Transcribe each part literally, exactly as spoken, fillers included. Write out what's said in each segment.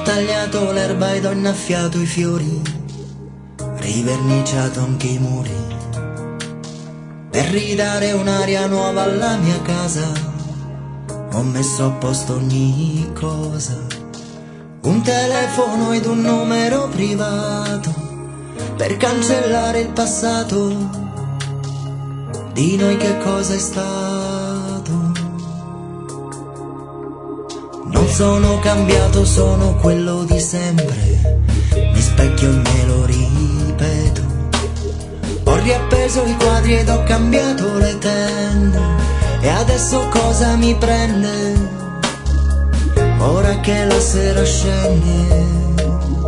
tagliato l'erba ed ho innaffiato i fiori, riverniciato anche i muri, per ridare un'aria nuova alla mia casa. Ho messo a posto ogni cosa, un telefono ed un numero privato, per cancellare il passato di noi. Che cosa è stato? Non sono cambiato, sono quello di sempre, mi specchio e me lo ripeto. Ho riappeso i quadri ed ho cambiato le tende, e adesso cosa mi prende, ora che la sera scende?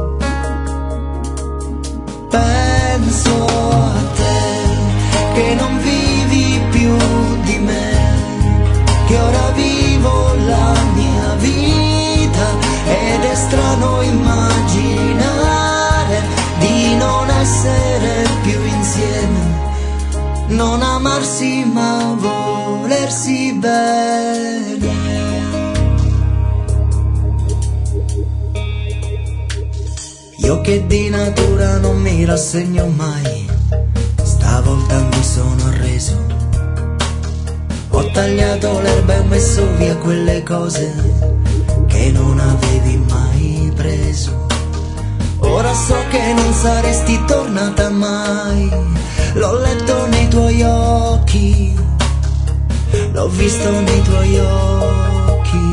Penso a te, che non vivi più di me, che ora vivo la mia vita, ed è strano immaginare di non essere più insieme, non amarsi ma volersi bene. Io che di natura non mi rassegno mai, stavolta mi sono arreso. Ho tagliato l'erba e ho messo via quelle cose che non avevi mai preso. Ora so che non saresti tornata mai, l'ho letto nei tuoi occhi, l'ho visto nei tuoi occhi.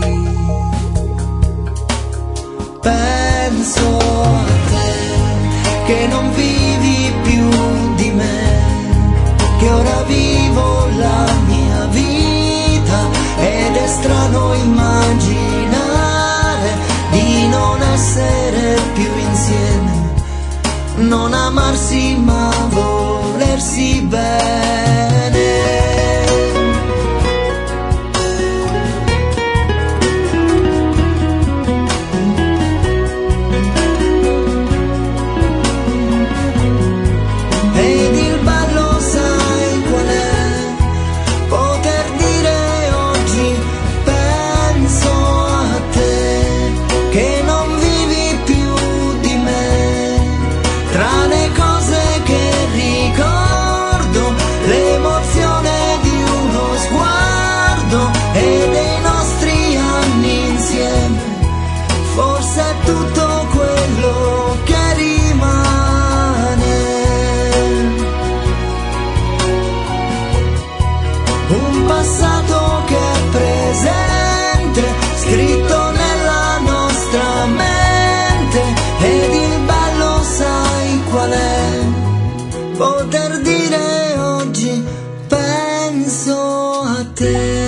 Penso a te, che non vivi più di me, che ora vivo la mia vita, ed è strano immaginare di non essere più insieme, non amarsi ma volersi bene. Ed il bello sai qual è? Poter dire oggi penso a te, che non vivi più di me, tra le cose che ricordo, l'emozione di uno sguardo e dei nostri anni insieme, forse è tutto quello che rimane. Un passato che è presente, scritto nella nostra mente, ed il bello sai qual è? Poter dire oggi penso a te.